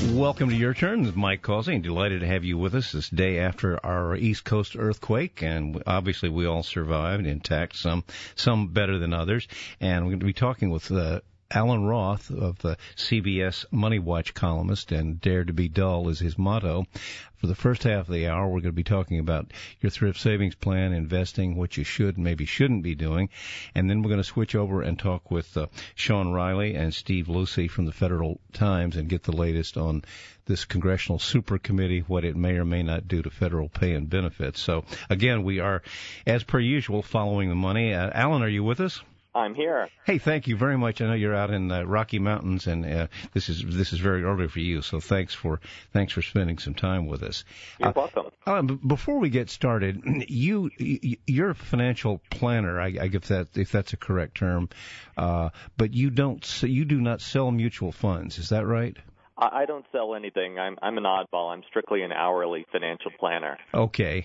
Welcome to Your Turn. This is Mike Causey. Delighted to have you with us this day after our East Coast earthquake. And obviously we all survived intact, some better than others. And we're going to be talking with Alan Roth of the CBS Money Watch columnist, and Dare to be Dull is his motto. For the first half of the hour, we're going to be talking about your thrift savings plan, investing, what you should and maybe shouldn't be doing. And then we're going to switch over and talk with Sean Riley and Steve Lucy from the Federal Times and get the latest on this Congressional Super Committee, what it may or may not do to federal pay and benefits. So, again, we are, as per usual, following the money. Alan, are you with us? I'm here. Hey, thank you very much. I know you're out in Rocky Mountains, and this is very early for you. So thanks for spending some time with us. You're welcome. Before we get started, you're a financial planner, I guess if that's a correct term, but you do not sell mutual funds. Is that right? I don't sell anything. I'm an oddball. I'm strictly an hourly financial planner. Okay,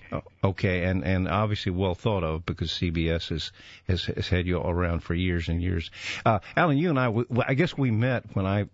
and obviously well thought of because CBS has had you around for years and years. Alan, you and I guess we met when I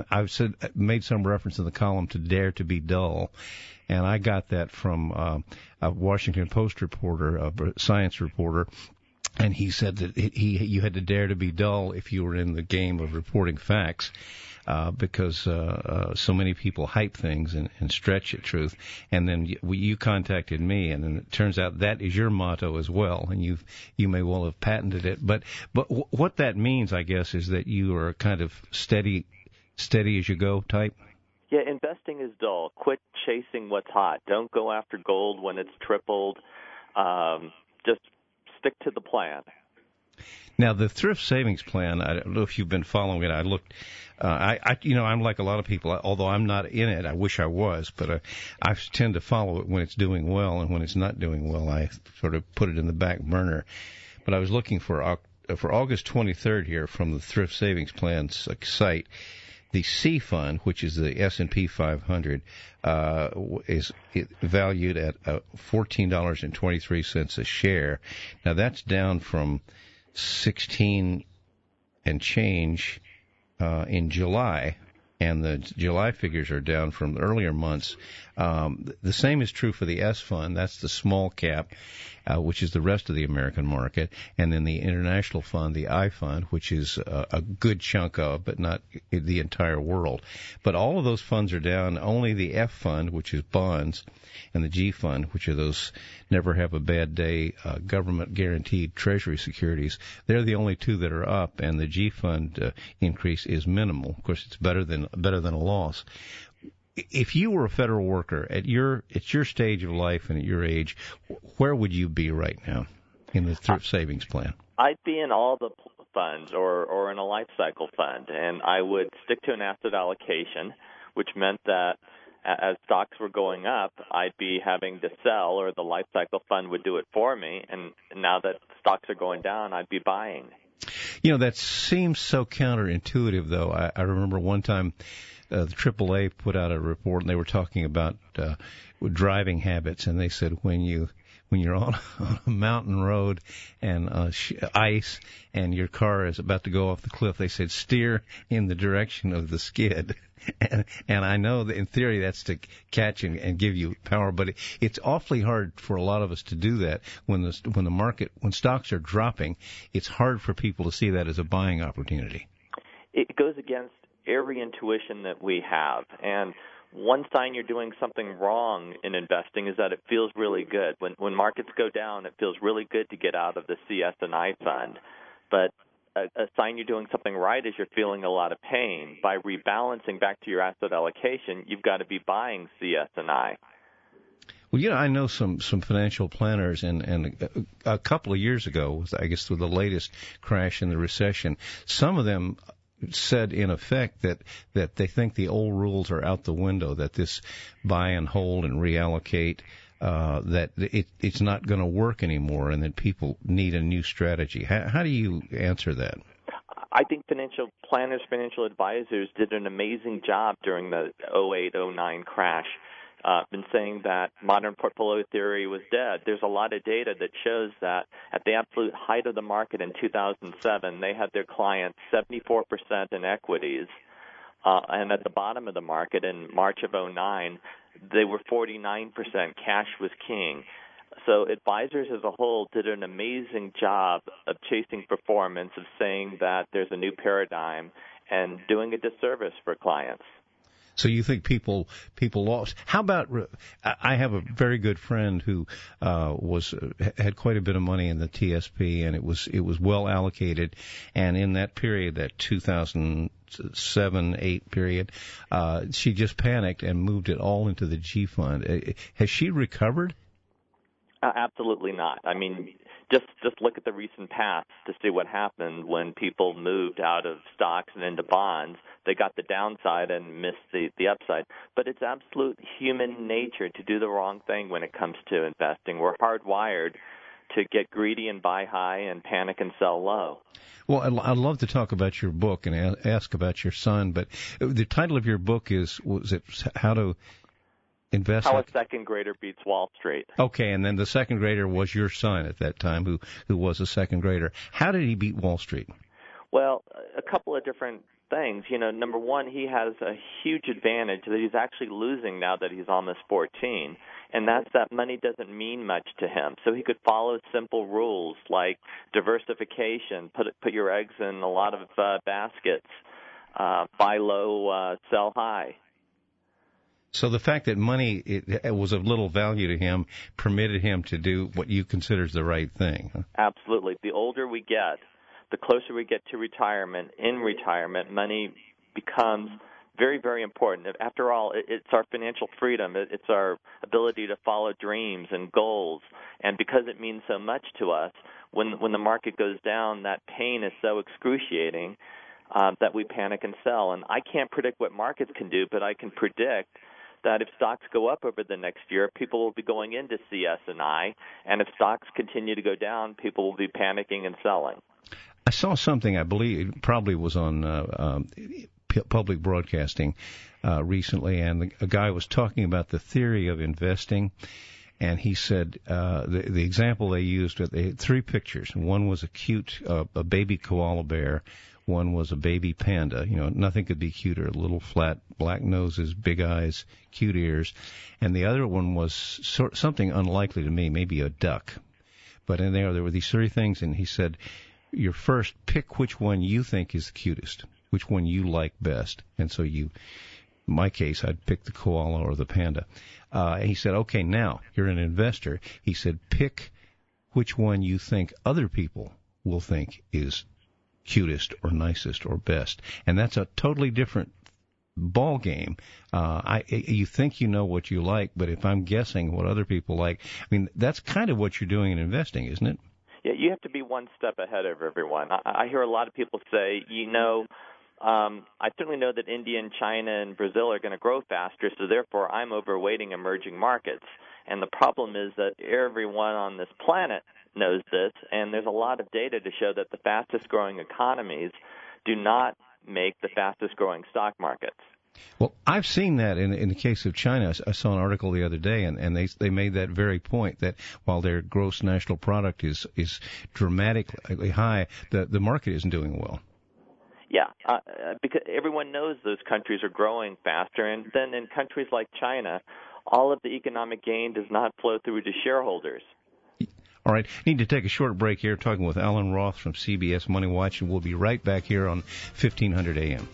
made some reference in the column to Dare to be Dull, and I got that from a Washington Post reporter, a science reporter. And he said that you had to dare to be dull if you were in the game of reporting facts, because so many people hype things and stretch the truth. And then you contacted me, and then it turns out that is your motto as well, and you may well have patented it. But what that means, I guess, is that you are kind of steady as you go type. Yeah, investing is dull. Quit chasing what's hot. Don't go after gold when it's tripled. Just stick to the plan. Now, the thrift savings plan, I don't know if you've been following it. I looked, I'm like a lot of people, although I'm not in it. I wish I was, but I tend to follow it when it's doing well, and when it's not doing well, I sort of put it in the back burner. But I was looking for August 23rd here from the Thrift Savings Plan site. The C Fund, which is the S&P 500, is valued at $14.23 a share. Now, that's down from 16 and change in July, and the July figures are down from earlier months. The same is true for the S Fund. That's the small cap, which is the rest of the American market, and then the international fund, the I Fund, which is a good chunk of, but not the entire world. But all of those funds are down. Only the F Fund, which is bonds, and the G Fund, which are those never have a bad day government-guaranteed Treasury securities, they're the only two that are up, and the G Fund increase is minimal. Of course, it's better than a loss. If you were a federal worker at your stage of life and at your age, where would you be right now in the thrift savings plan? I'd be in all the funds or in a life cycle fund, and I would stick to an asset allocation, which meant that as stocks were going up, I'd be having to sell, or the life cycle fund would do it for me, and now that stocks are going down, I'd be buying. You know, that seems so counterintuitive, though. I remember one time the AAA put out a report, and they were talking about driving habits, and they said when you're on a mountain road and ice and your car is about to go off the cliff, they said steer in the direction of the skid. And I know that in theory that's to catch and give you power, but it's awfully hard for a lot of us to do that when stocks are dropping. It's hard for people to see that as a buying opportunity. It goes against every intuition that we have, and one sign you're doing something wrong in investing is that it feels really good. When markets go down, it feels really good to get out of the CS&I fund, but a sign you're doing something right is you're feeling a lot of pain. By rebalancing back to your asset allocation, you've got to be buying CS&I. Well, you know, I know some financial planners, and a couple of years ago, I guess with the latest crash in the recession, some of them said in effect that they think the old rules are out the window, that this buy and hold and reallocate, that it's not going to work anymore, and that people need a new strategy. How do you answer that? I think financial planners, financial advisors did an amazing job during the 08-09 crash. Been saying that modern portfolio theory was dead. There's a lot of data that shows that at the absolute height of the market in 2007, they had their clients 74% in equities, and at the bottom of the market in March of 2009, they were 49%. Cash was king. So advisors as a whole did an amazing job of chasing performance, of saying that there's a new paradigm, and doing a disservice for clients. So you think people lost? How about? I have a very good friend who had quite a bit of money in the TSP, and it was well allocated. And in that period, that 2007-8 period, she just panicked and moved it all into the G fund. Has she recovered? Absolutely not. I mean, just look at the recent past to see what happened when people moved out of stocks and into bonds. They got the downside and missed the upside. But it's absolute human nature to do the wrong thing when it comes to investing. We're hardwired to get greedy and buy high and panic and sell low. Well, I'd love to talk about your book and ask about your son, but the title of your book was it How to Invest? How a Second Grader Beats Wall Street. Okay, and then the second grader was your son at that time, who was a second grader. How did he beat Wall Street? Well, a couple of different things. You know, number one, he has a huge advantage that he's actually losing now that he's almost 14, and that's that money doesn't mean much to him. So he could follow simple rules like diversification, put your eggs in a lot of baskets, buy low, sell high. So the fact that money it was of little value to him permitted him to do what you consider is the right thing. Huh? Absolutely. The older we get, the closer we get to retirement. In retirement, money becomes very, very important. After all, it's our financial freedom. It's our ability to follow dreams and goals. And because it means so much to us, when the market goes down, that pain is so excruciating that we panic and sell. And I can't predict what markets can do, but I can predict that if stocks go up over the next year, people will be going into CS&I, and if stocks continue to go down, people will be panicking and selling. I saw something, I believe, it probably was on public broadcasting recently, and a guy was talking about the theory of investing, and he said the example they used, they had three pictures. One was a baby koala bear. One was a baby panda. You know, nothing could be cuter. Little flat black noses, big eyes, cute ears. And the other one was something unlikely to me, maybe a duck. But in there were these three things, and he said, "Your first, pick which one you think is the cutest, which one you like best." And so in my case, I'd pick the koala or the panda. And he said, "Okay, now you're an investor." He said, "Pick which one you think other people will think is cutest or nicest or best." And that's a totally different ball game. You think you know what you like, but if I'm guessing what other people like, I mean, that's kind of what you're doing in investing, isn't it? Yeah, you have to be one step ahead of everyone. I hear a lot of people say, I certainly know that India and China and Brazil are going to grow faster, so therefore I'm overweighting emerging markets. And the problem is that everyone on this planet knows this, and there's a lot of data to show that the fastest-growing economies do not make the fastest-growing stock markets. Well, I've seen that in the case of China. I saw an article the other day, and they made that very point, that while their gross national product is dramatically high, the market isn't doing well. Yeah, because everyone knows those countries are growing faster, and then in countries like China, all of the economic gain does not flow through to shareholders. All right, need to take a short break here, talking with Alan Roth from CBS Money Watch, and we'll be right back here on 1500 AM.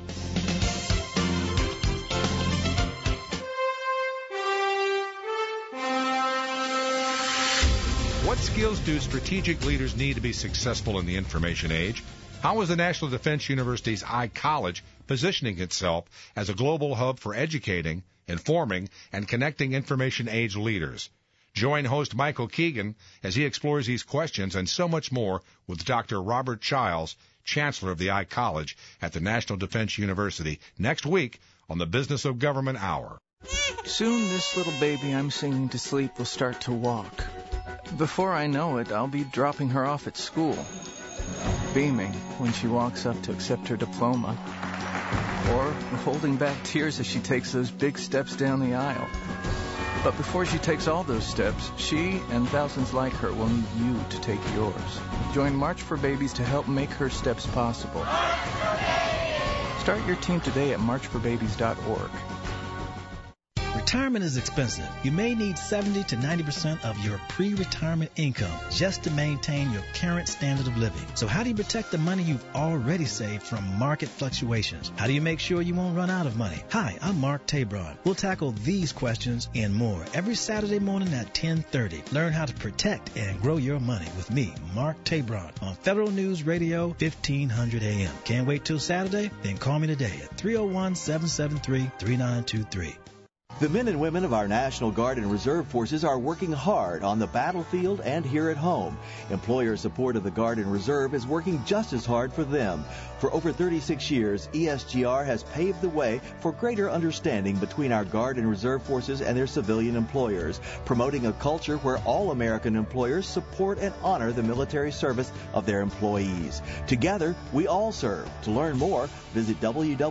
What skills do strategic leaders need to be successful in the information age? How is the National Defense University's iCollege positioning itself as a global hub for educating, informing, and connecting information age leaders? Join host Michael Keegan as he explores these questions and so much more with Dr. Robert Childs, Chancellor of the iCollege at the National Defense University, next week on the Business of Government Hour. Soon this little baby I'm singing to sleep will start to walk. Before I know it, I'll be dropping her off at school, beaming when she walks up to accept her diploma, or holding back tears as she takes those big steps down the aisle. But before she takes all those steps, she and thousands like her will need you to take yours. Join March for Babies to help make her steps possible. Start your team today at marchforbabies.org. Retirement is expensive. You may need 70 to 90% of your pre-retirement income just to maintain your current standard of living. So how do you protect the money you've already saved from market fluctuations? How do you make sure you won't run out of money? Hi, I'm Mark Tabron. We'll tackle these questions and more every Saturday morning at 10:30. Learn how to protect and grow your money with me, Mark Tabron, on Federal News Radio 1500 AM. Can't wait till Saturday? Then call me today at 301-773-3923. The men and women of our National Guard and Reserve Forces are working hard on the battlefield and here at home. Employer support of the Guard and Reserve is working just as hard for them. For over 36 years, ESGR has paved the way for greater understanding between our Guard and Reserve Forces and their civilian employers, promoting a culture where all American employers support and honor the military service of their employees. Together, we all serve. To learn more, visit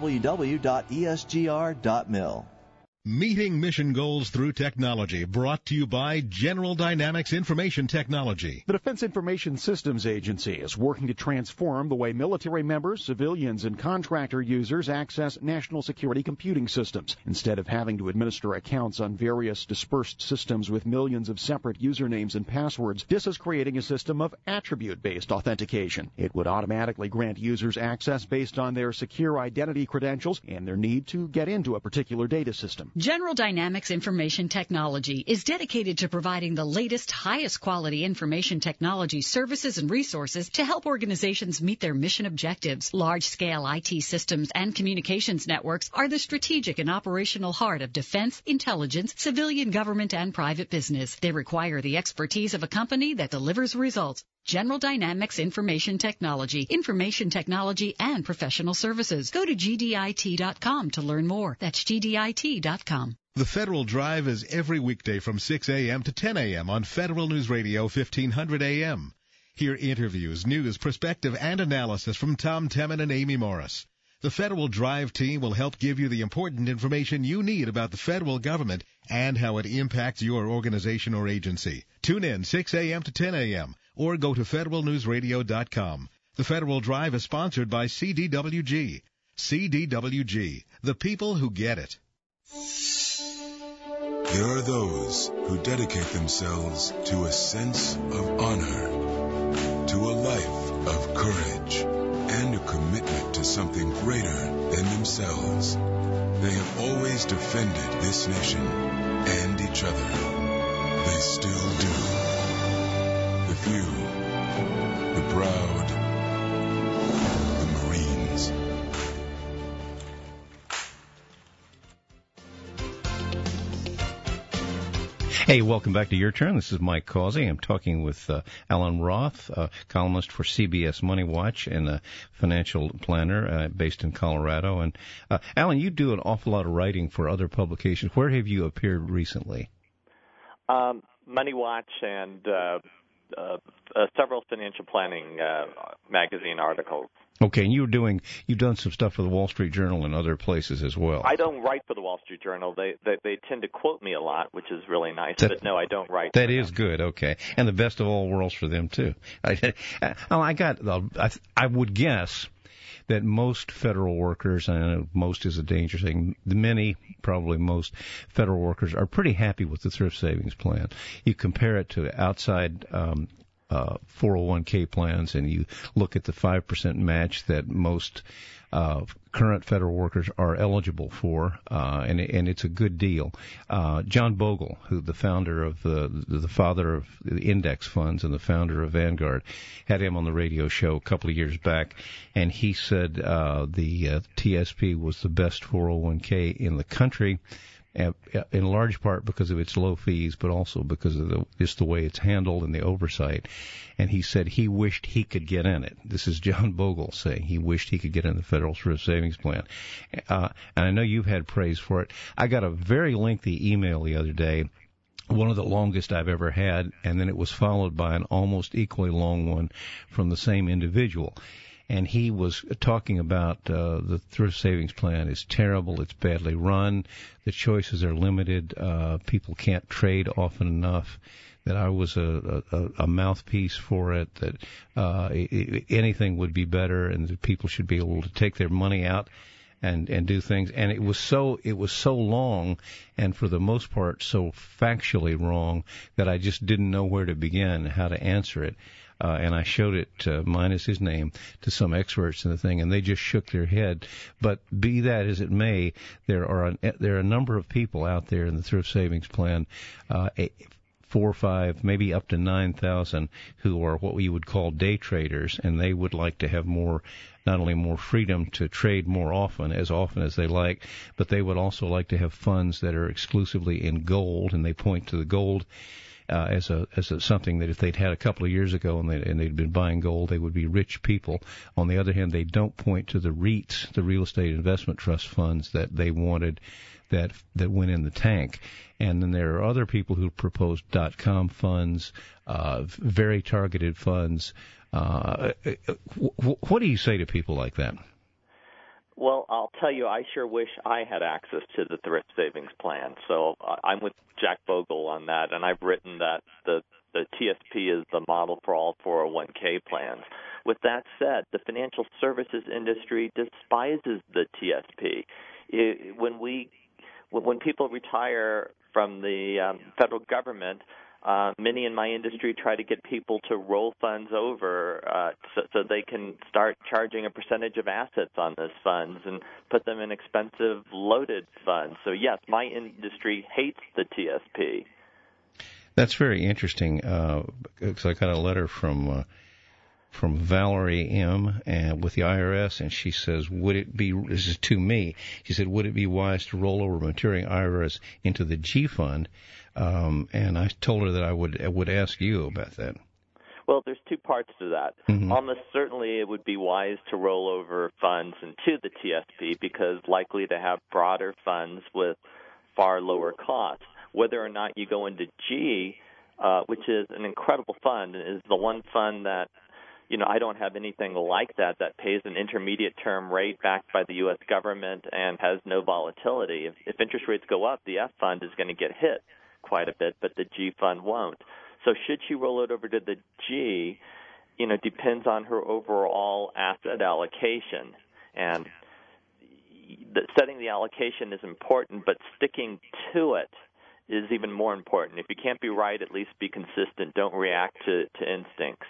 www.esgr.mil. Meeting mission goals through technology, brought to you by General Dynamics Information Technology. The Defense Information Systems Agency is working to transform the way military members, civilians, and contractor users access national security computing systems. Instead of having to administer accounts on various dispersed systems with millions of separate usernames and passwords, this is creating a system of attribute-based authentication. It would automatically grant users access based on their secure identity credentials and their need to get into a particular data system. General Dynamics Information Technology is dedicated to providing the latest, highest quality information technology services and resources to help organizations meet their mission objectives. Large-scale IT systems and communications networks are the strategic and operational heart of defense, intelligence, civilian government, and private business. They require the expertise of a company that delivers results. General Dynamics Information Technology, and professional services. Go to GDIT.com to learn more. That's GDIT.com. The Federal Drive is every weekday from 6 a.m. to 10 a.m. on Federal News Radio 1500 a.m. Hear interviews, news, perspective, and analysis from Tom Temin and Amy Morris. The Federal Drive team will help give you the important information you need about the federal government and how it impacts your organization or agency. Tune in 6 a.m. to 10 a.m. or go to federalnewsradio.com. The Federal Drive is sponsored by CDWG. CDWG, the people who get it. There are those who dedicate themselves to a sense of honor, to a life of courage, and a commitment to something greater than themselves. They have always defended this nation and each other. They still do. The few, the proud, the Marines. Hey, welcome back to Your Turn. This is Mike Causey. I'm talking with Alan Roth, columnist for CBS Money Watch and a financial planner based in Colorado. And Alan, you do an awful lot of writing for other publications. Where have you appeared recently? Money Watch and several financial planning magazine articles. Okay, and you've done some stuff for the Wall Street Journal and other places as well. I don't write for the Wall Street Journal. They tend to quote me a lot, which is really nice. But no, I don't write. That is good. Okay, and the best of all worlds for them too. I would guess that most federal workers, and I know most is a dangerous thing, probably most federal workers are pretty happy with the thrift savings plan. You compare it to outside 401k plans, and you look at the 5% match that most current federal workers are eligible for, and it's a good deal. John Bogle, who the founder of the father of the index funds and the founder of Vanguard, had him on the radio show a couple of years back, and he said the TSP was the best 401k in the country, in large part because of its low fees, but also because of just the way it's handled and the oversight. And he said he wished he could get in it. This is John Bogle saying he wished he could get in the Federal Thrift Savings Plan. And I know you've had praise for it. I got a very lengthy email the other day, one of the longest I've ever had, and then it was followed by an almost equally long one from the same individual. And he was talking about the thrift savings plan is terrible. It's badly run. The choices are limited. People can't trade often enough. That I was a mouthpiece for it. That anything would be better, and that people should be able to take their money out and do things. And it was so long, and for the most part so factually wrong that I just didn't know where to begin, how to answer it. And I showed it, minus his name, to some experts in the thing, and they just shook their head. But be that as it may, there are a number of people out there in the thrift savings plan, 4 or 5, maybe up to 9,000, who are what we would call day traders, and they would like to have not only more freedom to trade more often as they like, but they would also like to have funds that are exclusively in gold, and they point to the gold as something that if they'd had a couple of years ago and they'd been buying gold, they would be rich people. On the other hand, they don't point to the REITs, the real estate investment trust funds that they wanted that went in the tank. And then there are other people who propose .com funds, very targeted funds. What do you say to people like that? Well, I'll tell you, I sure wish I had access to the thrift savings plan. So I'm with Jack Bogle on that, and I've written that the TSP is the model for all 401k plans. With that said, the financial services industry despises the TSP. When people retire from the federal government, many in my industry try to get people to roll funds over so they can start charging a percentage of assets on those funds and put them in expensive loaded funds. So, yes, my industry hates the TSP. That's very interesting, because I got a letter from Valerie M. with the IRS, and she says, this is to me, she said, would it be wise to roll over maturing IRS into the G fund? And I told her that I would ask you about that. Well, there's two parts to that. Mm-hmm. Almost certainly it would be wise to roll over funds into the TSP because likely to have broader funds with far lower costs. Whether or not you go into G, which is an incredible fund, is the one fund that, I don't have anything like that pays an intermediate term rate backed by the U.S. government and has no volatility. If interest rates go up, the F fund is going to get hit quite a bit, but the G fund won't. So should she roll it over to the G, depends on her overall asset allocation. And setting the allocation is important, but sticking to it is even more important. If you can't be right, at least be consistent. Don't react to instincts.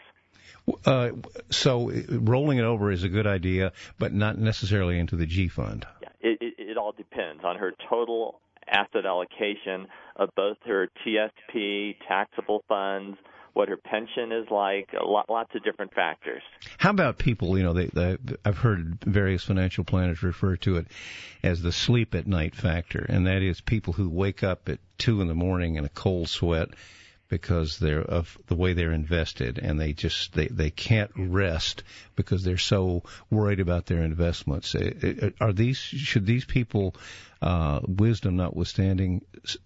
So rolling it over is a good idea, but not necessarily into the G fund. Yeah, it all depends on her total asset allocation of both her TSP, taxable funds, what her pension is like, lots of different factors. How about people, I've heard various financial planners refer to it as the sleep at night factor, and that is people who wake up at 2 in the morning in a cold sweat because they're of the way they're invested, and they can't rest because they're so worried about their investments. Should these people, wisdom notwithstanding,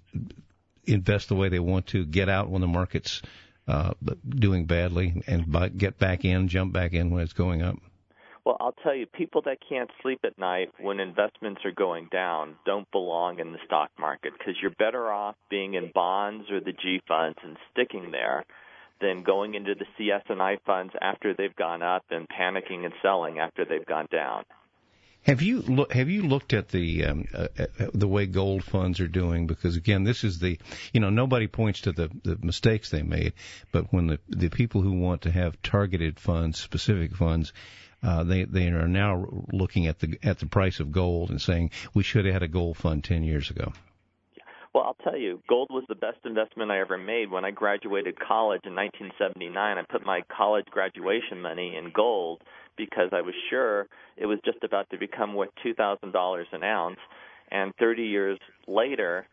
invest the way they want to, get out when the market's doing badly, and jump back in when it's going up? Well, I'll tell you, people that can't sleep at night when investments are going down don't belong in the stock market, because you're better off being in bonds or the G funds and sticking there than going into the CS&I funds after they've gone up and panicking and selling after they've gone down. Have you looked at the way gold funds are doing? Because again, this is nobody points to the mistakes they made, but when the people who want to have targeted funds, specific funds, they are now looking at the price of gold and saying we should have had a gold fund 10 years ago. Well, I'll tell you, gold was the best investment I ever made. When I graduated college in 1979, I put my college graduation money in gold because I was sure it was just about to become worth $2,000 an ounce. And 30 years later,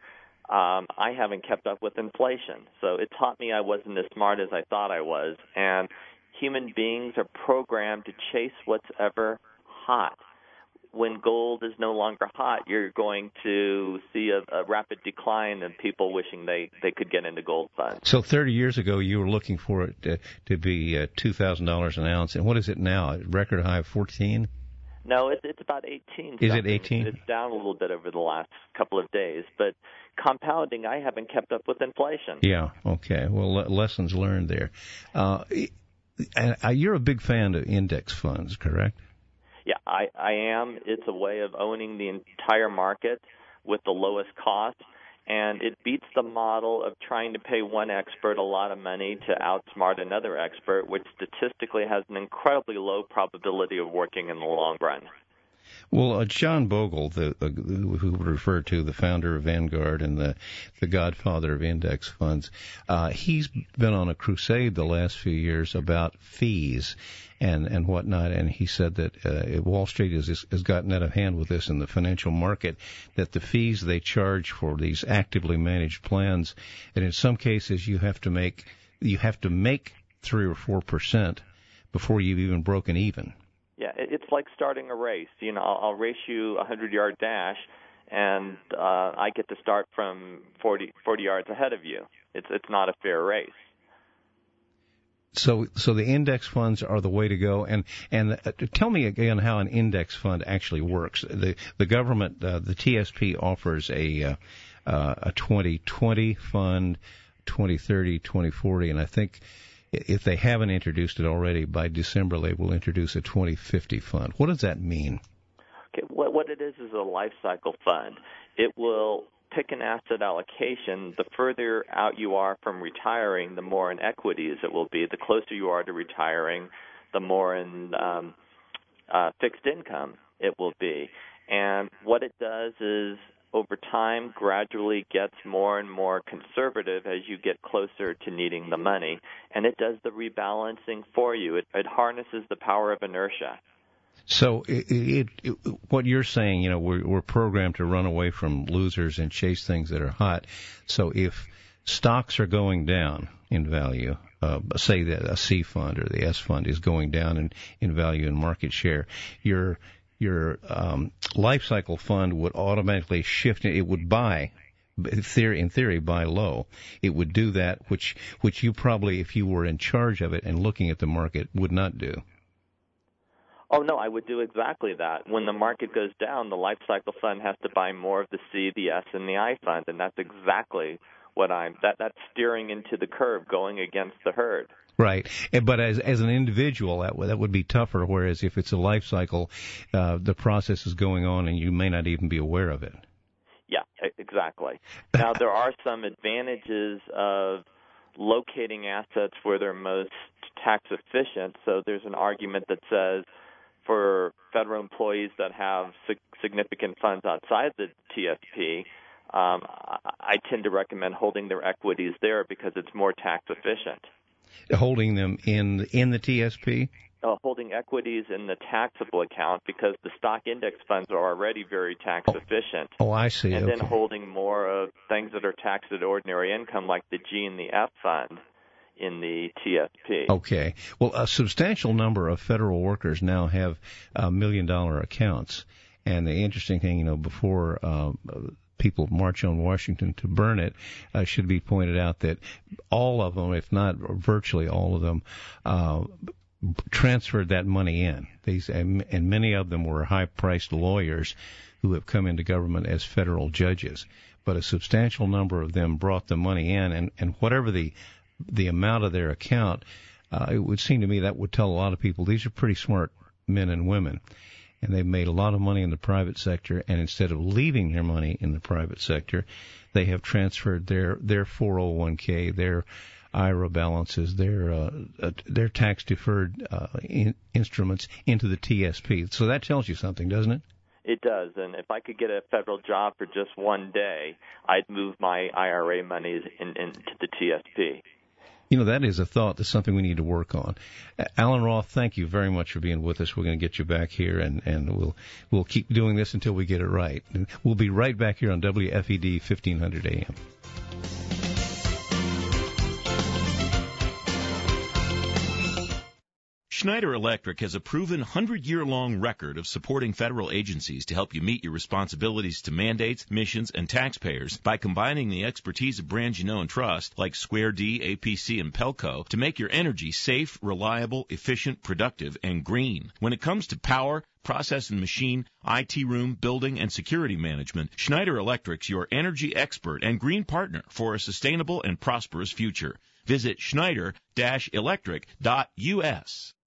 I haven't kept up with inflation. So it taught me I wasn't as smart as I thought I was. And human beings are programmed to chase what's ever hot. When gold is no longer hot, you're going to see a rapid decline in people wishing they could get into gold funds. So 30 years ago, you were looking for it to be $2,000 an ounce. And what is it now? A record high of 14? No, it's about 18. Is it 18? It's down a little bit over the last couple of days. But compounding, I haven't kept up with inflation. Yeah, okay. Well, lessons learned there. You're a big fan of index funds, correct? Yeah, I am. It's a way of owning the entire market with the lowest cost, and it beats the model of trying to pay one expert a lot of money to outsmart another expert, which statistically has an incredibly low probability of working in the long run. Well, John Bogle, who referred to the founder of Vanguard and the godfather of index funds, he's been on a crusade the last few years about fees and whatnot, and he said that Wall Street has gotten out of hand with this in the financial market, that the fees they charge for these actively managed plans, and in some cases you have to make 3 or 4% before you've even broken even. Yeah, it's like starting a race. You know, I'll race you a 100-yard dash, and I get to start from 40 yards ahead of you. It's not a fair race. So the index funds are the way to go. And tell me again how an index fund actually works. The government, the TSP offers a 2020 fund, 2030, 2040, and I think if they haven't introduced it already, by December they will introduce a 2050 fund. What does that mean? Okay, what it is a life cycle fund. It will pick an asset allocation. The further out you are from retiring, the more in equities it will be. The closer you are to retiring, the more in fixed income it will be. And what it does is, over time, gradually gets more and more conservative as you get closer to needing the money, and it does the rebalancing for you. It harnesses the power of inertia. So what you're saying, you know, we're programmed to run away from losers and chase things that are hot. So if stocks are going down in value, say that a C fund or the S fund is going down in value and market share, your life cycle fund would automatically shift. It would buy, in theory, buy low. It would do that, which you probably, if you were in charge of it and looking at the market, would not do. Oh, no, I would do exactly that. When the market goes down, the life cycle fund has to buy more of the C, the S, and the I fund, and that's exactly what that's steering into the curve, going against the herd. Right, but as an individual, that would be tougher. Whereas if it's a life cycle, the process is going on, and you may not even be aware of it. Yeah, exactly. Now there are some advantages of locating assets where they're most tax efficient. So there's an argument that says, for federal employees that have significant funds outside the TSP, I tend to recommend holding their equities there because it's more tax efficient. Holding them in the TSP? Holding equities in the taxable account because the stock index funds are already very tax efficient. Oh, I see. And okay. Then holding more of things that are taxed at ordinary income, like the G and the F fund in the TSP. Okay. Well, a substantial number of federal workers now have $1 million accounts. And the interesting thing, you know, before people march on Washington to burn it, should be pointed out that all of them, if not virtually all of them, transferred that money in. And many of them were high-priced lawyers who have come into government as federal judges. But a substantial number of them brought the money in, and whatever the amount of their account, it would seem to me that would tell a lot of people these are pretty smart men and women. And they've made a lot of money in the private sector, and instead of leaving their money in the private sector, they have transferred their 401k, their IRA balances, their tax-deferred instruments into the TSP. So that tells you something, doesn't it? It does, and if I could get a federal job for just one day, I'd move my IRA monies into the TSP. You know, that is a thought. That's something we need to work on. Alan Roth, thank you very much for being with us. We're going to get you back here, and we'll keep doing this until we get it right. We'll be right back here on WFED 1500 AM. Schneider Electric has a proven 100-year-long record of supporting federal agencies to help you meet your responsibilities to mandates, missions, and taxpayers by combining the expertise of brands you know and trust, like Square D, APC, and Pelco, to make your energy safe, reliable, efficient, productive, and green. When it comes to power, process and machine, IT room, building, and security management, Schneider Electric's your energy expert and green partner for a sustainable and prosperous future. Visit Schneider-electric.us.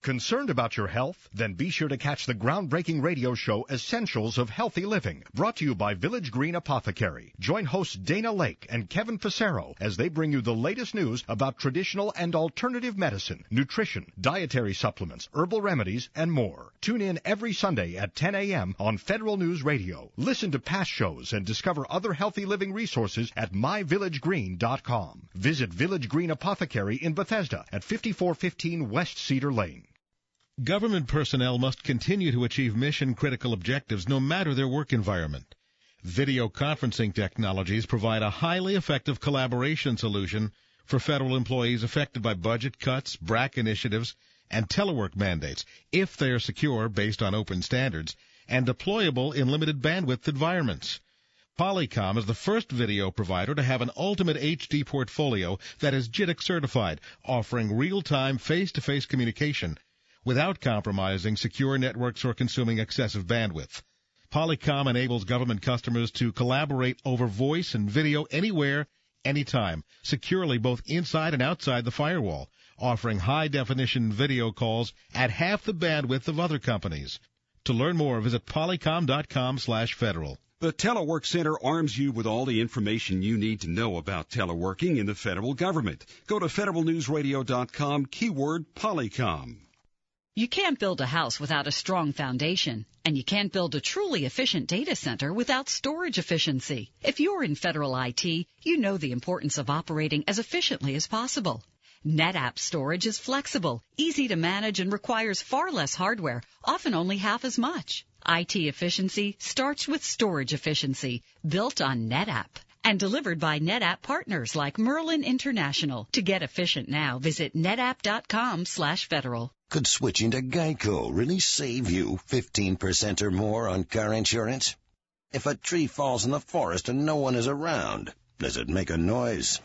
Concerned about your health? Then be sure to catch the groundbreaking radio show Essentials of Healthy Living, brought to you by Village Green Apothecary. Join hosts Dana Lake and Kevin Facero as they bring you the latest news about traditional and alternative medicine, nutrition, dietary supplements, herbal remedies, and more. Tune in every Sunday at 10 a.m. on Federal News Radio. Listen to past shows and discover other healthy living resources at myvillagegreen.com. Visit Village Green Apothecary in Bethesda at 5415 West Cedar Lane. Government personnel must continue to achieve mission-critical objectives no matter their work environment. Video conferencing technologies provide a highly effective collaboration solution for federal employees affected by budget cuts, BRAC initiatives, and telework mandates, if they are secure based on open standards and deployable in limited bandwidth environments. Polycom is the first video provider to have an ultimate HD portfolio that is JITC certified, offering real-time face-to-face communication without compromising secure networks or consuming excessive bandwidth. Polycom enables government customers to collaborate over voice and video anywhere, anytime, securely both inside and outside the firewall, offering high-definition video calls at half the bandwidth of other companies. To learn more, visit polycom.com/federal. The Telework Center arms you with all the information you need to know about teleworking in the federal government. Go to federalnewsradio.com, keyword Polycom. You can't build a house without a strong foundation, and you can't build a truly efficient data center without storage efficiency. If you're in federal IT, you know the importance of operating as efficiently as possible. NetApp storage is flexible, easy to manage, and requires far less hardware, often only half as much. IT efficiency starts with storage efficiency, built on NetApp, and delivered by NetApp partners like Merlin International. To get efficient now, visit netapp.com/federal. Could switching to Geico really save you 15% or more on car insurance? If a tree falls in the forest and no one is around, does it make a noise?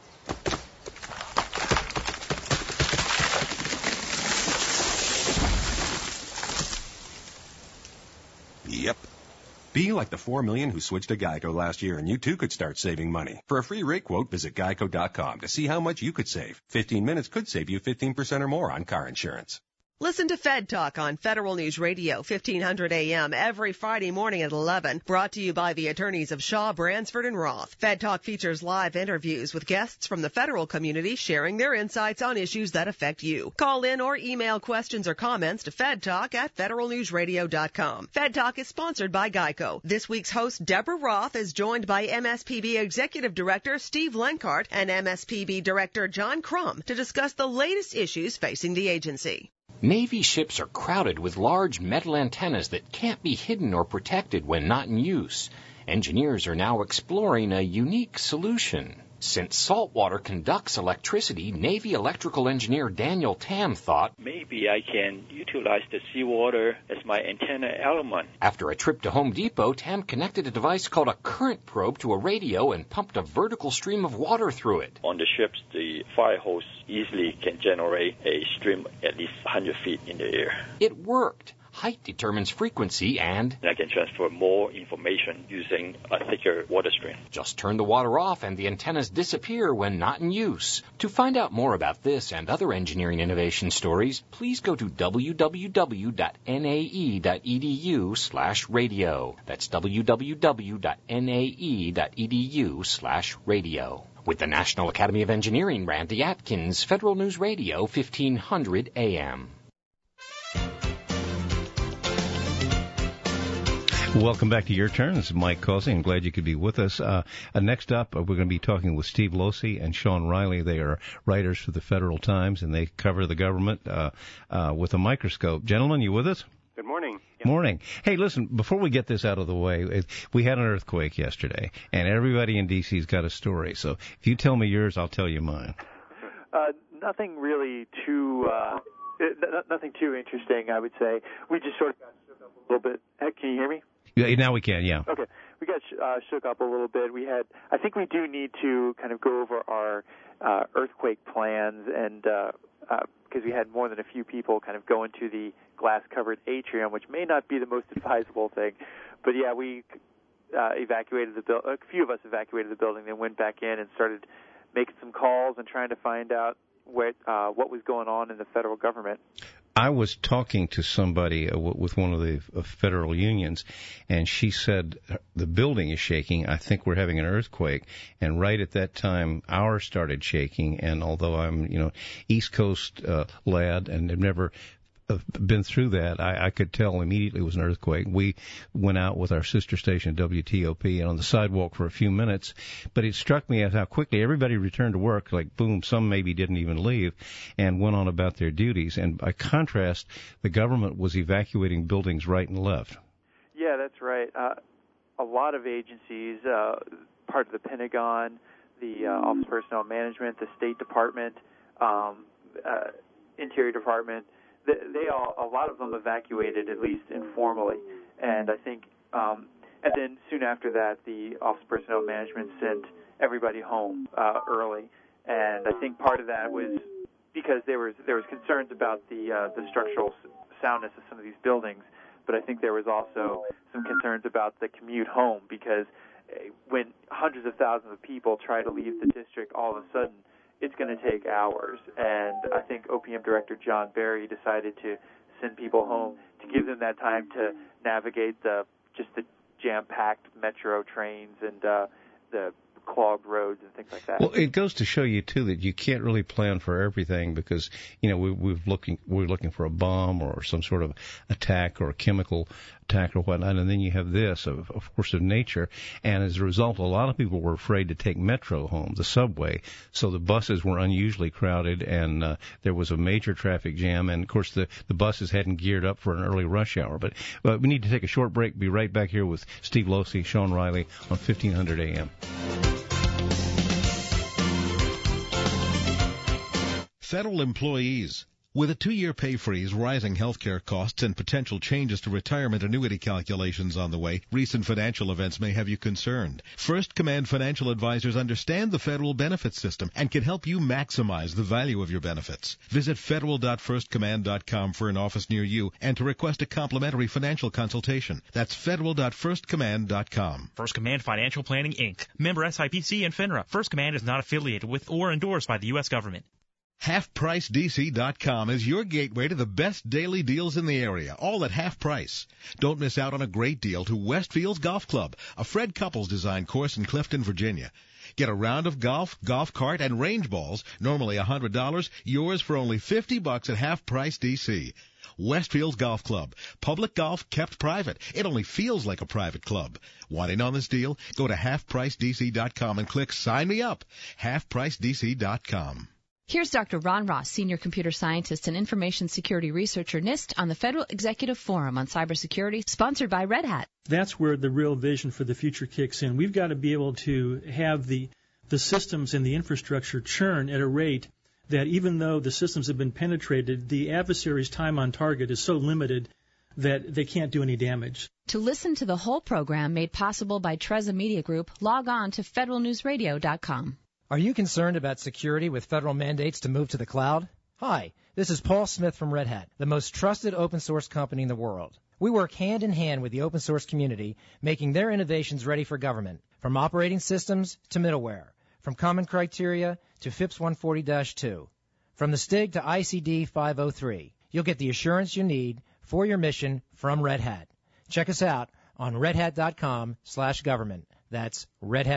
Yep. Be like the 4 million who switched to Geico last year, and you too could start saving money. For a free rate quote, visit geico.com to see how much you could save. 15 minutes could save you 15% or more on car insurance. Listen to Fed Talk on Federal News Radio, 1500 AM, every Friday morning at 11. Brought to you by the attorneys of Shaw, Bransford, and Roth. Fed Talk features live interviews with guests from the federal community sharing their insights on issues that affect you. Call in or email questions or comments to fedtalk@federalnewsradio.com. Fed Talk is sponsored by Geico. This week's host, Deborah Roth, is joined by MSPB Executive Director Steve Lenkart and MSPB Director John Crum to discuss the latest issues facing the agency. Navy ships are crowded with large metal antennas that can't be hidden or protected when not in use. Engineers are now exploring a unique solution. Since saltwater conducts electricity, Navy electrical engineer Daniel Tam thought, maybe I can utilize the seawater as my antenna element. After a trip to Home Depot, Tam connected a device called a current probe to a radio and pumped a vertical stream of water through it. On the ships, the fire hose easily can generate a stream at least 100 feet in the air. It worked. Height determines frequency and I can transfer more information using a thicker water stream. Just turn the water off and the antennas disappear when not in use. To find out more about this and other engineering innovation stories, please go to www.nae.edu/radio. That's www.nae.edu/radio. With the National Academy of Engineering, Randy Atkins, Federal News Radio, 1500 AM. Welcome back to Your Turn. This is Mike Causey. I'm glad you could be with us. Next up, we're going to be talking with Steve Losey and Sean Riley. They are writers for the Federal Times, and they cover the government with a microscope. Gentlemen, you with us? Good morning. Yep. Morning. Hey, listen, before we get this out of the way, we had an earthquake yesterday, and everybody in D.C.'s got a story. So if you tell me yours, I'll tell you mine. Nothing really too nothing too interesting, I would say. We just sort of got shook up a little bit. Can you hear me? Yeah, now we can, yeah. Okay. We got shook up a little bit. I think we do need to kind of go over our earthquake plans, and because we had more than a few people kind of go into the glass-covered atrium, which may not be the most advisable thing. But, yeah, we evacuated the building. A few of us evacuated the building, then went back in and started making some calls and trying to find out what was going on in the federal government. I was talking to somebody with one of the federal unions, and she said the building is shaking. I think we're having an earthquake. And right at that time, ours started shaking. And although I'm, East Coast lad and have never been through that, I could tell immediately it was an earthquake. We went out with our sister station WTOP and on the sidewalk for a few minutes, but it struck me as how quickly everybody returned to work, like boom, some maybe didn't even leave and went on about their duties. And by contrast, the government was evacuating buildings right and left. Yeah, that's right. A lot of agencies, part of the Pentagon, the Office of Personnel Management, the State Department, Interior Department, a lot of them evacuated, at least informally. And I think, and then soon after that, the Office of Personnel Management sent everybody home early. And I think part of that was because there was concerns about the structural soundness of some of these buildings, but I think there was also some concerns about the commute home, because when hundreds of thousands of people try to leave the district all of a sudden, it's going to take hours. And I think OPM Director John Barry decided to send people home to give them that time to navigate the jam-packed metro trains and the clogged roads and things like that. Well, it goes to show you too that you can't really plan for everything, because we're looking for a bomb or some sort of attack or a chemical attack or whatnot, and then you have this, of course, of nature, and as a result, a lot of people were afraid to take Metro home, the subway, so the buses were unusually crowded, and there was a major traffic jam, and of course the buses hadn't geared up for an early rush hour. But we need to take a short break. Be right back here with Steve Losey, Sean Riley on 1500 AM. Federal employees. With a 2-year pay freeze, rising health care costs, and potential changes to retirement annuity calculations on the way, recent financial events may have you concerned. First Command Financial Advisors understand the federal benefits system and can help you maximize the value of your benefits. Visit federal.firstcommand.com for an office near you and to request a complimentary financial consultation. That's federal.firstcommand.com. First Command Financial Planning, Inc., member SIPC and FINRA. First Command is not affiliated with or endorsed by the U.S. government. HalfPriceDC.com is your gateway to the best daily deals in the area, all at half price. Don't miss out on a great deal to Westfields Golf Club, a Fred Couples design course in Clifton, Virginia. Get a round of golf, golf cart, and range balls, normally $100, yours for only $50 at Half Price DC. Westfields Golf Club. Public golf kept private. It only feels like a private club. Want in on this deal? Go to HalfPriceDC.com and click Sign Me Up. HalfPriceDC.com. Here's Dr. Ron Ross, Senior Computer Scientist and Information Security Researcher, NIST, on the Federal Executive Forum on Cybersecurity, sponsored by Red Hat. That's where the real vision for the future kicks in. We've got to be able to have the systems and the infrastructure churn at a rate that even though the systems have been penetrated, the adversary's time on target is so limited that they can't do any damage. To listen to the whole program made possible by Treza Media Group, log on to federalnewsradio.com. Are you concerned about security with federal mandates to move to the cloud? Hi, this is Paul Smith from Red Hat, the most trusted open source company in the world. We work hand in hand with the open source community, making their innovations ready for government, from operating systems to middleware, from common criteria to FIPS 140-2, from the STIG to ICD 503. You'll get the assurance you need for your mission from Red Hat. Check us out on redhat.com/government. That's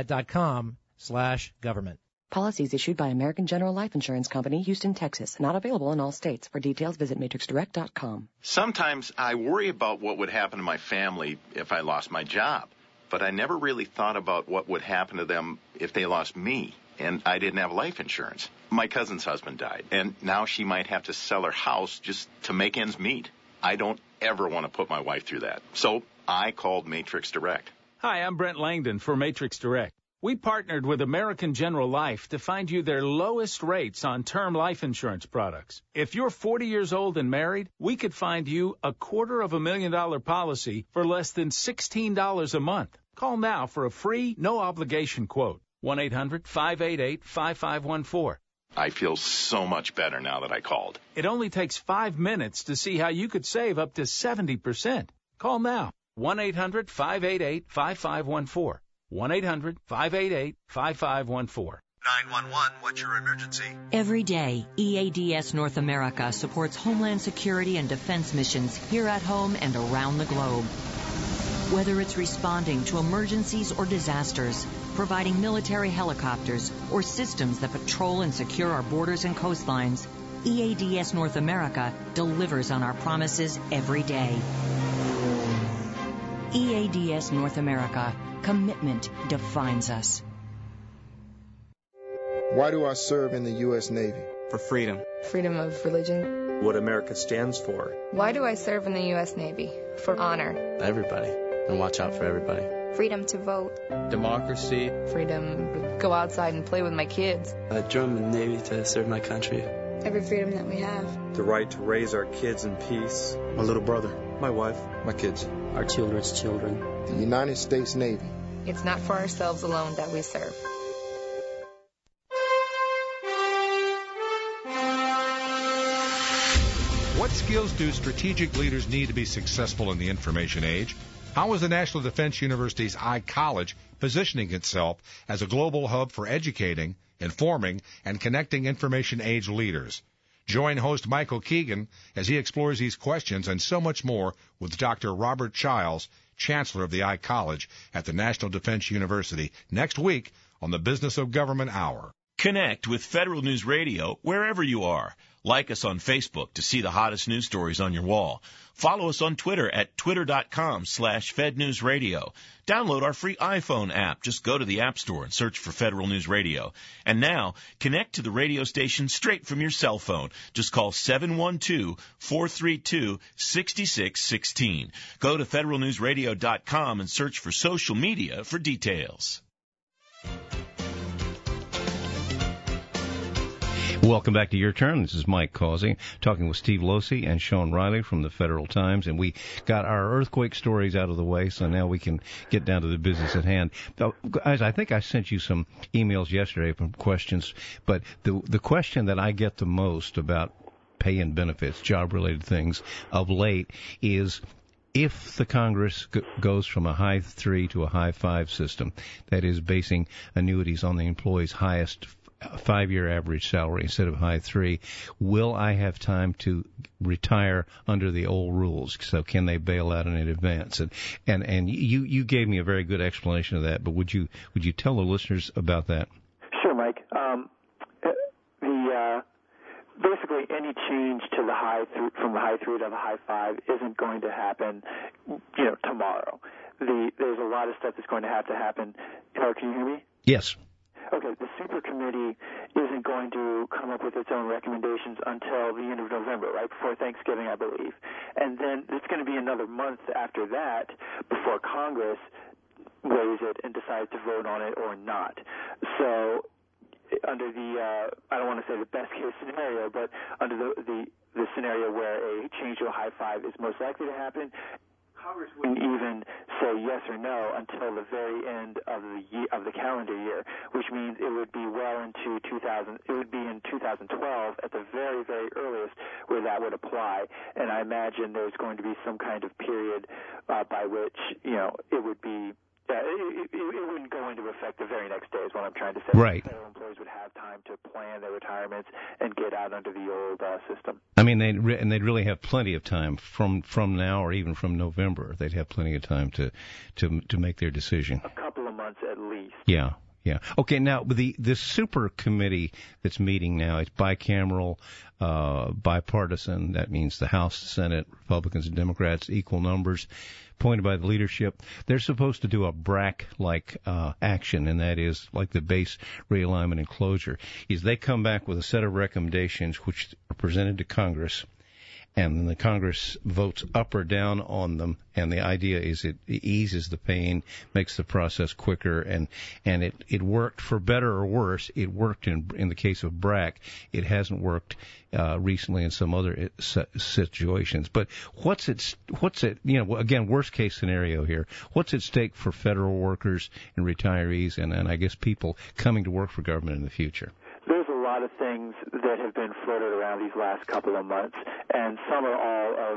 redhat.com/government. Policies issued by American General Life Insurance Company, Houston, Texas. Not available in all states. For details, visit matrixdirect.com. Sometimes I worry about what would happen to my family if I lost my job, but I never really thought about what would happen to them if they lost me and I didn't have life insurance. My cousin's husband died, and now she might have to sell her house just to make ends meet. I don't ever want to put my wife through that. So I called Matrix Direct. Hi, I'm Brent Langdon for Matrix Direct. We partnered with American General Life to find you their lowest rates on term life insurance products. If you're 40 years old and married, we could find you a $250,000 policy for less than $16 a month. Call now for a free, no-obligation quote. 1-800-588-5514. I feel so much better now that I called. It only takes 5 minutes to see how you could save up to 70%. Call now. 1-800-588-5514. 1-800-588-5514. 911, what's your emergency? Every day, EADS North America supports homeland security and defense missions here at home and around the globe. Whether it's responding to emergencies or disasters, providing military helicopters, or systems that patrol and secure our borders and coastlines, EADS North America delivers on our promises every day. EADS North America. Commitment defines us. Why do I serve in the U.S. Navy? For freedom. Freedom of religion. What America stands for. Why do I serve in the U.S. Navy? For honor. Everybody. And watch out for everybody. Freedom to vote. Democracy. Freedom to go outside and play with my kids. I joined the Navy to serve my country. Every freedom that we have. The right to raise our kids in peace. My little brother. My wife. My kids. Our children's children. The United States Navy. It's not for ourselves alone that we serve. What skills do strategic leaders need to be successful in the information age? How is the National Defense University's iCollege positioning itself as a global hub for educating, informing, and connecting information age leaders? Join host Michael Keegan as he explores these questions and so much more with Dr. Robert Childs, Chancellor of the iCollege at the National Defense University, next week on the Business of Government Hour. Connect with Federal News Radio wherever you are. Like us on Facebook to see the hottest news stories on your wall. Follow us on Twitter at twitter.com/FedNewsRadio. Download our free iPhone app. Just go to the App Store and search for Federal News Radio. And now, connect to the radio station straight from your cell phone. Just call 712-432-6616. Go to federalnewsradio.com and search for social media for details. Welcome back to Your Turn. This is Mike Causey talking with Steve Losey and Sean Riley from the Federal Times, and we got our earthquake stories out of the way, so now we can get down to the business at hand. Guys, I think I sent you some emails yesterday from questions, but the question that I get the most about pay and benefits, job-related things of late is if the Congress goes from a high 3 to a high 5 system, that is basing annuities on the employee's highest 5-year average salary instead of high 3, will I have time to retire under the old rules? So can they bail out in advance? And you gave me a very good explanation of that, but would you tell the listeners about that? Sure, Mike. Basically any change to the from the high 3 to the high 5 isn't going to happen, tomorrow. There's a lot of stuff that's going to have to happen. Can you hear me? Yes. Okay, the super committee isn't going to come up with its own recommendations until the end of November, right before Thanksgiving, I believe. And then it's going to be another month after that before Congress weighs it and decides to vote on it or not. So under the, I don't want to say the best case scenario, but under the scenario where a change to a high 5 is most likely to happen, Congress wouldn't even say yes or no until the very end of the calendar year, which means it would be well into 2000. It would be in 2012 at the very, very earliest where that would apply. And I imagine there's going to be some kind of period by which it would be. It wouldn't go into effect the very next day is what I'm trying to say. Right. Federal employees would have time to plan their retirements and get out under the old system. I mean, they'd really have plenty of time from now or even from November. They'd have plenty of time to make their decision. A couple of months at least. Yeah. Yeah. Okay. Now, the super committee that's meeting now, it's bicameral, bipartisan. That means the House, Senate, Republicans and Democrats, equal numbers, appointed by the leadership. They're supposed to do a BRAC-like action, and that is like the base realignment and closure. Is they come back with a set of recommendations which are presented to Congress, and then the Congress votes up or down on them, and the idea is it eases the pain, makes the process quicker, and it worked for better or worse. It worked in the case of BRAC. It hasn't worked recently in some other situations. But what's it, again, worst case scenario here, what's at stake for federal workers and retirees and I guess people coming to work for government in the future? There's a lot of things that have been floated around these last couple of months, and some are all of the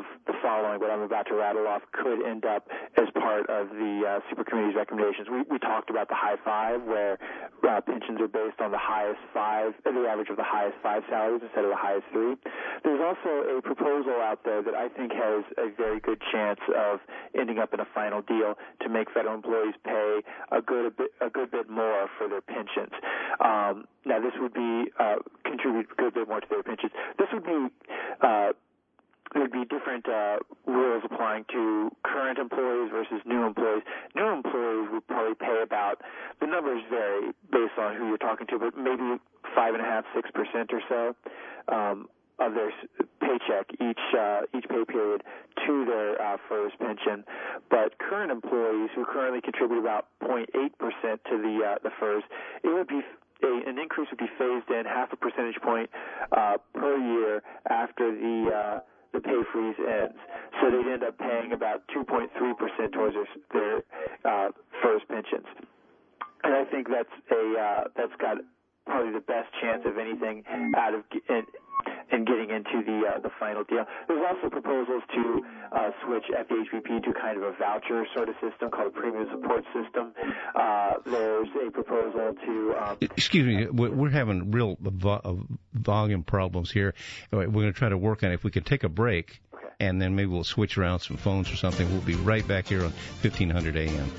following what I'm about to rattle off could end up as part of the super committee's recommendations. We talked about the high five, where pensions are based on the average of the highest 5 salaries instead of the highest 3. There's also a proposal out there that I think has a very good chance of ending up in a final deal to make federal employees pay a good bit more for their pensions. Now, this would be contribute a good bit more to their pensions. This would be there would be different rules applying to current employees versus new employees. New employees would probably pay about, the numbers vary based on who you're talking to, but maybe 5.5–6% or so of their paycheck each pay period to their FERS pension. But current employees who currently contribute about 0.8% to the FERS, it would be an increase would be phased in 0.5 percentage point per year after the pay freeze ends. So they'd end up paying about 2.3% towards their FERS pensions. And I think that's got probably the best chance of anything out of in getting into the final deal. There's also proposals to switch FDHPP to kind of a voucher sort of system called a premium support system. There's a proposal to... Excuse me, we're having real volume problems here. We're going to try to work on it. If we could take a break, okay, and then maybe we'll switch around some phones or something. We'll be right back here on 1500 AM.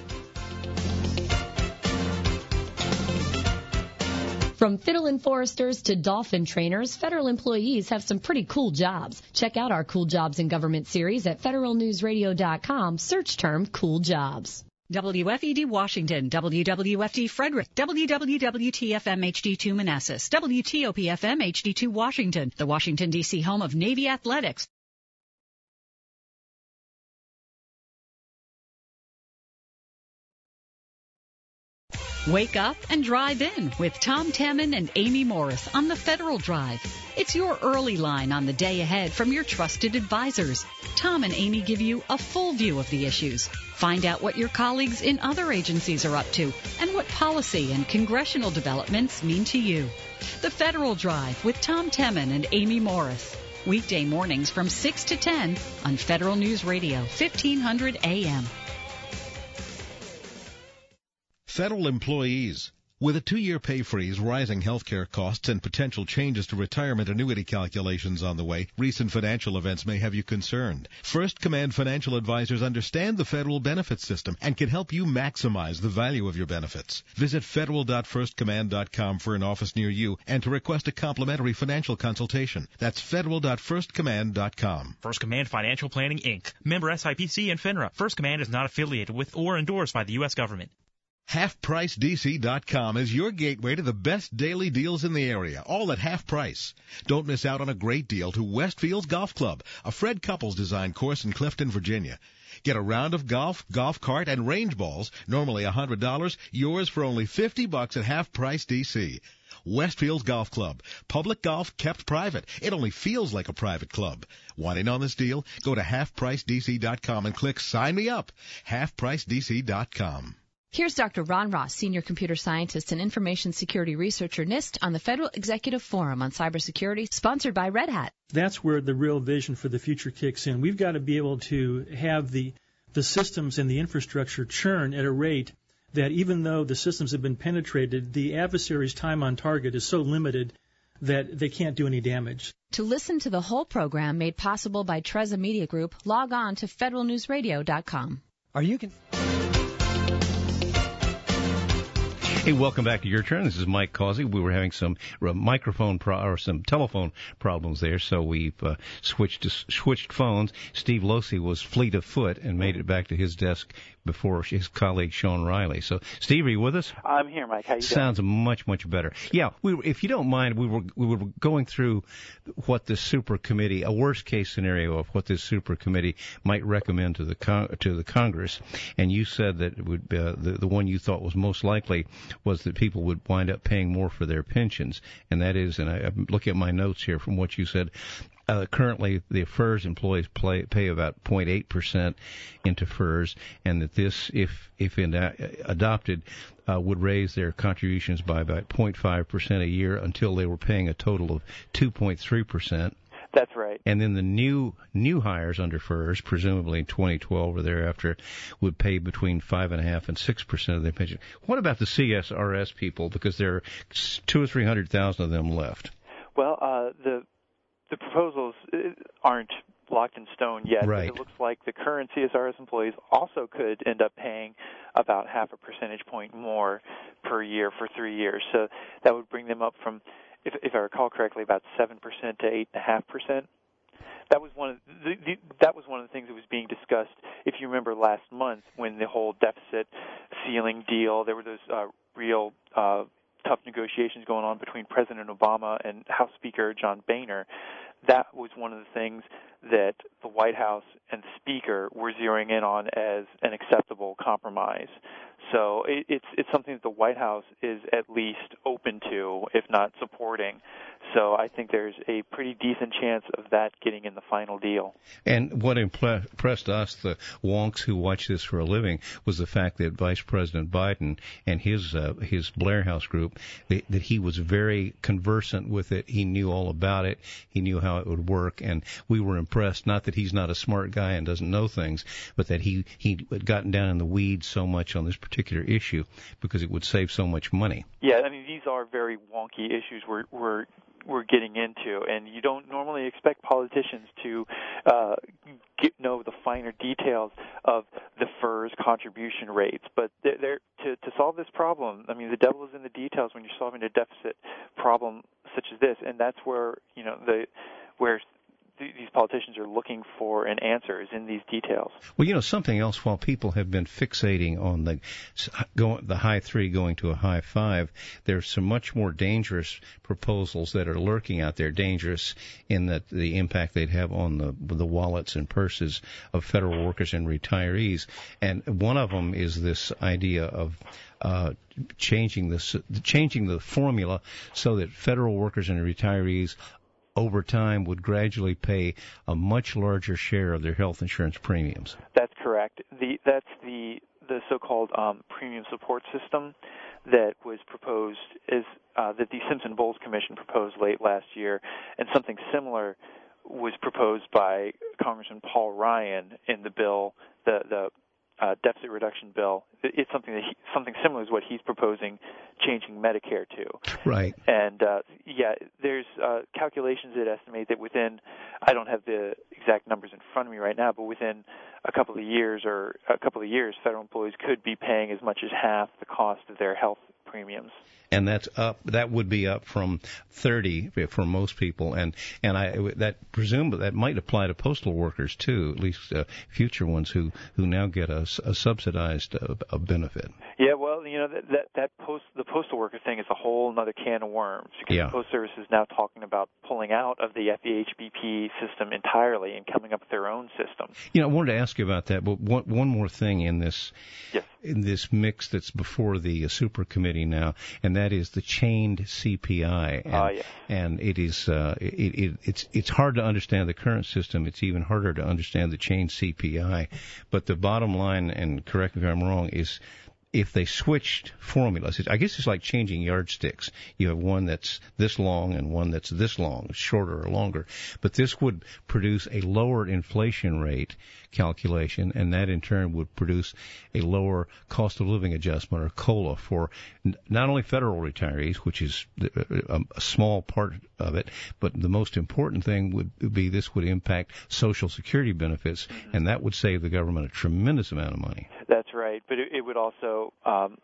From fiddle and foresters to dolphin trainers, federal employees have some pretty cool jobs. Check out our Cool Jobs in Government series at federalnewsradio.com. Search term Cool Jobs. WFED Washington, WWFD Frederick, WWWTFM HD2 Manassas, WTOPFM HD2 Washington, the Washington, D.C. home of Navy Athletics. Wake up and drive in with Tom Temin and Amy Morris on the Federal Drive. It's your early line on the day ahead from your trusted advisors. Tom and Amy give you a full view of the issues. Find out what your colleagues in other agencies are up to and what policy and congressional developments mean to you. The Federal Drive with Tom Temin and Amy Morris. Weekday mornings from 6 to 10 on Federal News Radio, 1500 AM. Federal employees. With a 2-year pay freeze, rising health care costs, and potential changes to retirement annuity calculations on the way, recent financial events may have you concerned. First Command Financial Advisors understand the federal benefits system and can help you maximize the value of your benefits. Visit federal.firstcommand.com for an office near you and to request a complimentary financial consultation. That's federal.firstcommand.com. First Command Financial Planning, Inc., member SIPC and FINRA. First Command is not affiliated with or endorsed by the U.S. government. HalfPriceDC.com is your gateway to the best daily deals in the area, all at half price. Don't miss out on a great deal to Westfields Golf Club, a Fred Couples design course in Clifton, Virginia. Get a round of golf, golf cart, and range balls, normally $100, yours for only $50 at Half Price DC. Westfields Golf Club. Public golf kept private. It only feels like a private club. Want in on this deal? Go to HalfPriceDC.com and click Sign Me Up. HalfPriceDC.com. Here's Dr. Ron Ross, Senior Computer Scientist and Information Security Researcher, NIST, on the Federal Executive Forum on Cybersecurity, sponsored by Red Hat. That's where the real vision for the future kicks in. We've got to be able to have the systems and the infrastructure churn at a rate that even though the systems have been penetrated, the adversary's time on target is so limited that they can't do any damage. To listen to the whole program made possible by Treza Media Group, log on to federalnewsradio.com. Hey, welcome back to Your Turn. This is Mike Causey. We were having some some telephone problems there, so we've switched phones. Steve Losey was fleet of foot and made it back to his desk before his colleague Sean Riley. So, Steve, are you with us? I'm here, Mike. How you doing? Sounds much, much better. Yeah, if you don't mind, we were going through what this super committee, a worst case scenario of what this super committee might recommend to the Congress, and you said that it would the one you thought was most likely was that people would wind up paying more for their pensions, and that is, and I'm looking at my notes here from what you said. Currently, the FERS employees pay about 0.8% into FERS, and that this, if adopted, would raise their contributions by about 0.5% a year until they were paying a total of 2.3%. That's right. And then the new hires under FERS, presumably in 2012 or thereafter, would pay between 5.5% and 6% of their pension. What about the CSRS people? Because there are 200,000 or 300,000 of them left. Well, the proposals aren't locked in stone yet. Right. But it looks like the current CSRS employees also could end up paying about 0.5 percentage point more per year for 3 years. So that would bring them up from, if I recall correctly, about 7% to 8.5%. That was one of the things that was being discussed. If you remember last month, when the whole deficit ceiling deal, there were those real tough negotiations going on between President Obama and House Speaker John Boehner. That was one of the things that the White House and the Speaker were zeroing in on as an acceptable compromise. So it's something that the White House is at least open to, if not supporting. So I think there's a pretty decent chance of that getting in the final deal. And what impressed us, the wonks who watch this for a living, was the fact that Vice President Biden and his Blair House group, that he was very conversant with it. He knew all about it. He knew how it would work, and we were impressed. Not that he's not a smart guy and doesn't know things, but that he had gotten down in the weeds so much on this particular issue because it would save so much money. Yeah, I mean, these are very wonky issues we're getting into, and you don't normally expect politicians to know the finer details of the FERS contribution rates. But to solve this problem, I mean, the devil is in the details when you're solving a deficit problem such as this, and that's where these politicians are looking for an answer is in these details. Well, something else, while people have been fixating on the high 3 going to a high 5, there's some much more dangerous proposals that are lurking out there, dangerous in that the impact they'd have on the wallets and purses of federal workers and retirees. And one of them is this idea of changing the formula so that federal workers and retirees over time would gradually pay a much larger share of their health insurance premiums. That's correct. That's the so-called premium support system that was proposed that the Simpson-Bowles Commission proposed late last year, and something similar was proposed by Congressman Paul Ryan in the bill, the deficit reduction bill. It's something similar is what he's proposing, changing Medicare to. Right. And there's calculations that estimate that within, I don't have the exact numbers in front of me right now, but within a couple of years, federal employees could be paying as much as half the cost of their health premiums. And that would be up from 30 for most people, and that might apply to postal workers too, at least future ones who now get a subsidized benefit. Yeah, well, the postal worker thing is a whole other can of worms, because the Post Service is now talking about pulling out of the FEHBP system entirely and coming up with their own system. I wanted to ask you about that, but one more thing in this. Yes. In this mix that's before the super committee now, and that is the chained CPI. And it is it's hard to understand the current system. It's even harder to understand the chained CPI. But the bottom line, and correct me if I'm wrong, is if they switched formulas, I guess it's like changing yardsticks. You have one that's this long and one that's this long, shorter or longer. But this would produce a lower inflation rate calculation, and that in turn would produce a lower cost of living adjustment, or COLA, for not only federal retirees, which is a small part of it, but the most important thing would be this would impact Social Security benefits, and that would save the government a tremendous amount of money. That's right, but it would also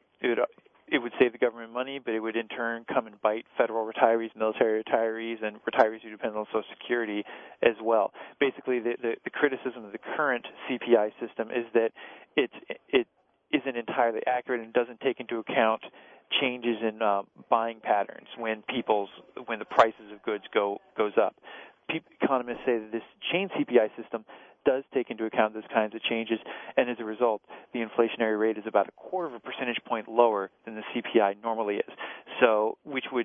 it would save the government money, but it would in turn come and bite federal retirees, military retirees, and retirees who depend on Social Security as well. Basically, the criticism of the current CPI system is that it isn't entirely accurate and doesn't take into account changes in buying patterns when the prices of goods goes up. Economists say that this chain CPI system does take into account those kinds of changes, and as a result, the inflationary rate is about 0.25 percentage point lower than the CPI normally is. So, which would,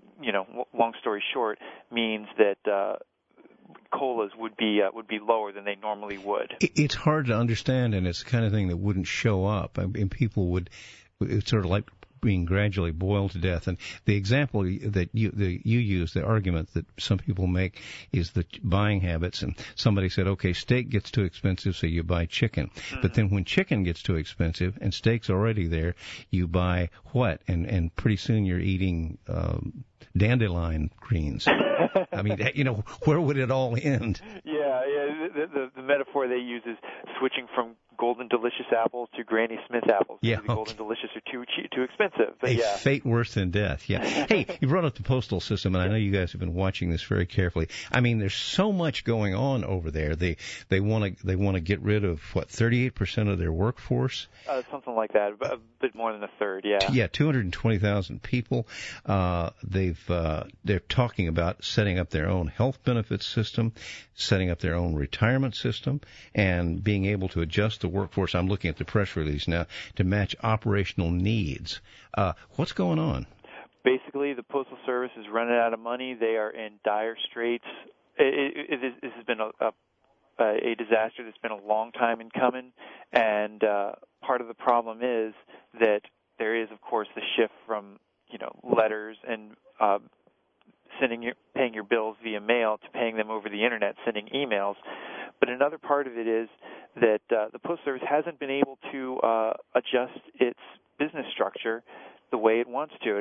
long story short, means that COLAs would be lower than they normally would. It's hard to understand, and it's the kind of thing that wouldn't show up. I mean, people would. It's sort of like being gradually boiled to death. And the example that you use, the argument that some people make, is the buying habits. And somebody said, okay, steak gets too expensive, so you buy chicken. But then when chicken gets too expensive and steak's already there, you buy what? And pretty soon you're eating dandelion greens. I mean, where would it all end? Yeah. The metaphor they use is switching from Golden Delicious apples to Granny Smith apples. Yeah, the Golden Delicious are too expensive. But a fate worse than death. Yeah. Hey, you brought up the postal system, and I know you guys have been watching this very carefully. I mean, there's so much going on over there. They want to get rid of 38% of their workforce. Something like that, a bit more than a third. Yeah. Yeah, 220,000 people. They're talking about setting up their own health benefits system, setting up their own retirement system, and being able to adjust the workforce. I'm looking at the press release now to match operational needs. What's going on? Basically, the Postal Service is running out of money. They are in dire straits. This has been a disaster that's been a long time in coming, and part of the problem is that there is, of course, the shift from letters and paying your bills via mail to paying them over the internet, sending emails. But another part of it is that the Postal Service hasn't been able to adjust its business structure the way it wants to.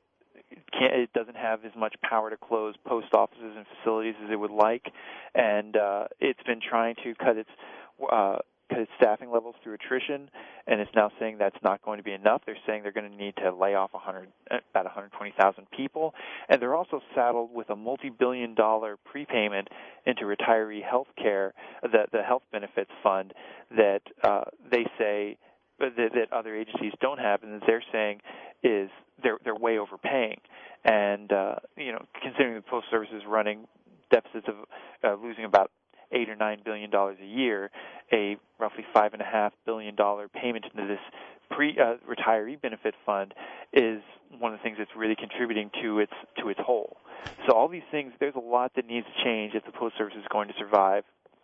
It doesn't have as much power to close post offices and facilities as it would like, and it's been trying to cut its staffing levels through attrition, and it's now saying that's not going to be enough. They're saying they're going to need to lay off about 120,000 people, and they're also saddled with a multi-billion-dollar prepayment into retiree health care, the health benefits fund that they say that other agencies don't have, and that they're saying is they're way overpaying. And considering the Postal Service is running deficits of losing about $8 or $9 billion a year, a roughly $5.5 billion payment into this retiree benefit fund is one of the things that's really contributing to its whole. So all these things, there's a lot that needs to change if the Postal Service is going to survive.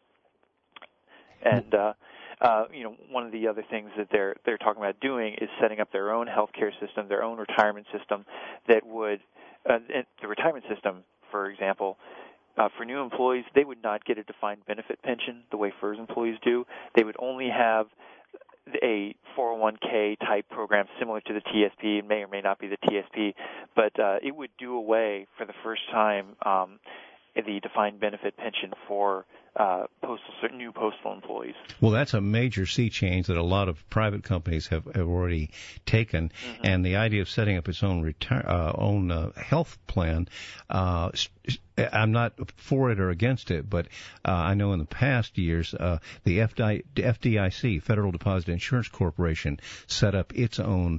And one of the other things that they're talking about doing is setting up their own healthcare system, their own retirement system that would the retirement system, for example. For new employees, they would not get a defined benefit pension the way FERS employees do. They would only have a 401k type program similar to the TSP. It may or may not be the TSP, but it would do away for the first time the defined benefit pension for new postal employees. Well, that's a major sea change that a lot of private companies have already taken, and the idea of setting up its own health plan. I'm not for it or against it, but I know in the past years the FDIC, Federal Deposit Insurance Corporation, set up its own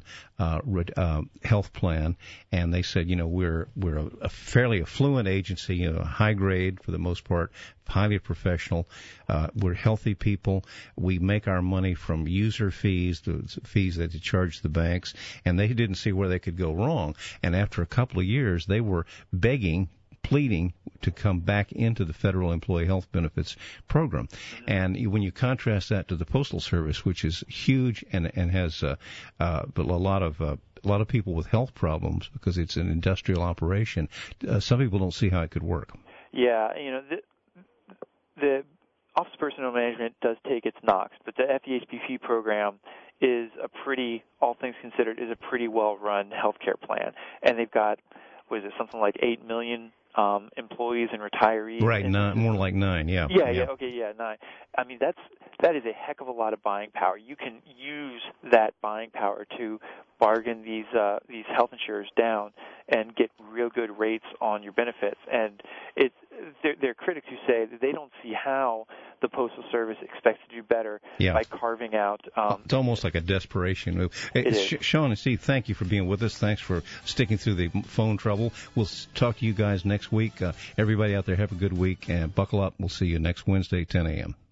health plan, and they said, we're a fairly affluent agency, high grade for the most part, highly professional. We're healthy people. We make our money from user fees, the fees that they charge the banks, and they didn't see where they could go wrong. And after a couple of years, they were pleading to come back into the Federal Employee Health Benefits Program. And when you contrast that to the Postal Service, which is huge and has a lot of people with health problems because it's an industrial operation, some people don't see how it could work. Yeah, the Office of Personnel Management does take its knocks, but the FEHBP program is all things considered, is a pretty well-run healthcare plan. And they've got, something like 8 million employees and retarees. Right, more like 9, yeah. Yeah, 9. I mean, that is a heck of a lot of buying power. You can use that buying power to bargain these health insurers down and get real good rates on your benefits. And there are critics who say that they don't see how the Postal Service expects to do better by carving out. It's almost like a desperation move. Sean and Steve, thank you for being with us. Thanks for sticking through the phone trouble. We'll talk to you guys next week. Everybody out there, have a good week and buckle up. We'll see you next Wednesday, 10 a.m.